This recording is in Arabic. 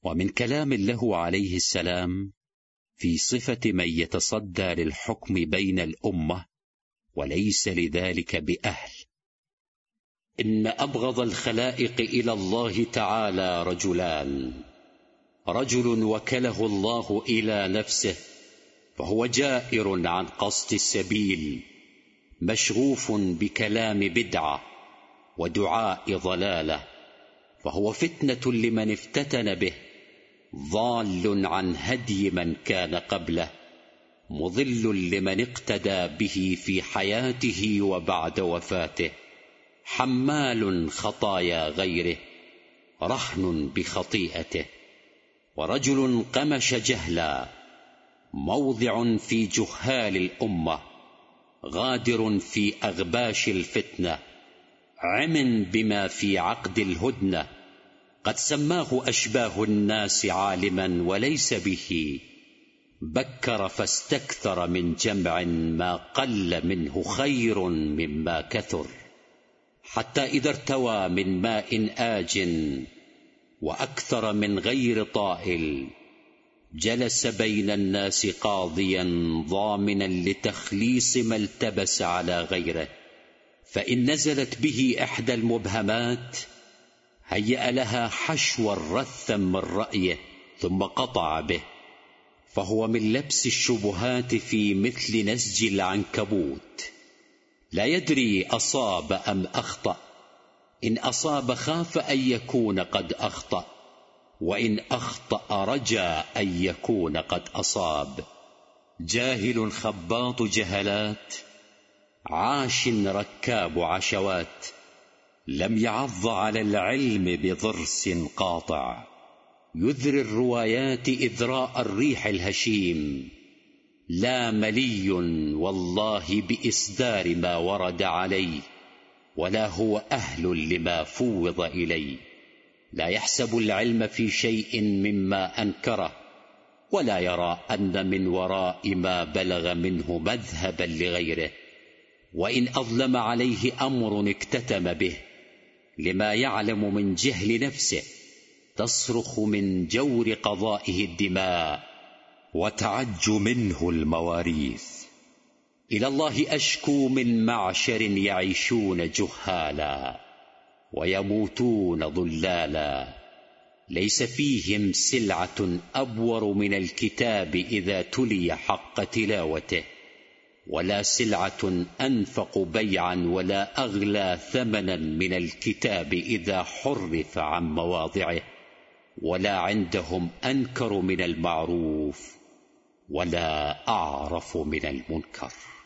ومن كلام له عليه السلام في صفة من يتصدى للحكم بين الأمة وليس لذلك بأهل: إن أبغض الخلائق إلى الله تعالى رجلان: رجل وكله الله إلى نفسه فهو جائر عن قصد السبيل، مشغوف بكلام بدعة ودعاء ضلالة، فهو فتنة لمن افتتن به، ضال عن هدي من كان قبله، مضل لمن اقتدى به في حياته وبعد وفاته، حمال خطايا غيره، رهن بخطيئته. ورجل قمش جهلا، موضع في جهال الأمة، غادر في أغباش الفتنة، عم بما في عقد الهدنة، قد سماه أشباه الناس عالما وليس به، بكر فاستكثر من جمع ما قل منه خير مما كثر، حتى إذا ارتوى من ماء آج وأكثر من غير طائل، جلس بين الناس قاضيا ضامنا لتخليص ما التبس على غيره، فإن نزلت به إحدى المبهمات هيأ لها حشوا رثا من رأيه ثم قطع به، فهو من لبس الشبهات في مثل نسج العنكبوت، لا يدري أصاب أم أخطأ، إن أصاب خاف أن يكون قد أخطأ، وإن أخطأ رجا أن يكون قد أصاب. جاهل خباط جهلات، عاش ركاب عشوات، لم يعض على العلم بضرس قاطع، يذري الروايات إذراء الريح الهشيم، لا ملي والله بإصدار ما ورد عليه، ولا هو أهل لما فوض إليه، لا يحسب العلم في شيء مما أنكره، ولا يرى أن من وراء ما بلغ منه مذهبا لغيره، وإن أظلم عليه أمر اكتتم به، لما يعلم من جهل نفسه، تصرخ من جور قضائه الدماء وتعج منه المواريث. إلى الله أشكو من معشر يعيشون جهالا ويموتون ضلالا، ليس فيهم سلعة أبور من الكتاب إذا تلي حق تلاوته، ولا سلعة أنفق بيعا ولا أغلى ثمنا من الكتاب إذا حرف عن مواضعه، ولا عندهم أنكر من المعروف ولا أعرف من المنكر.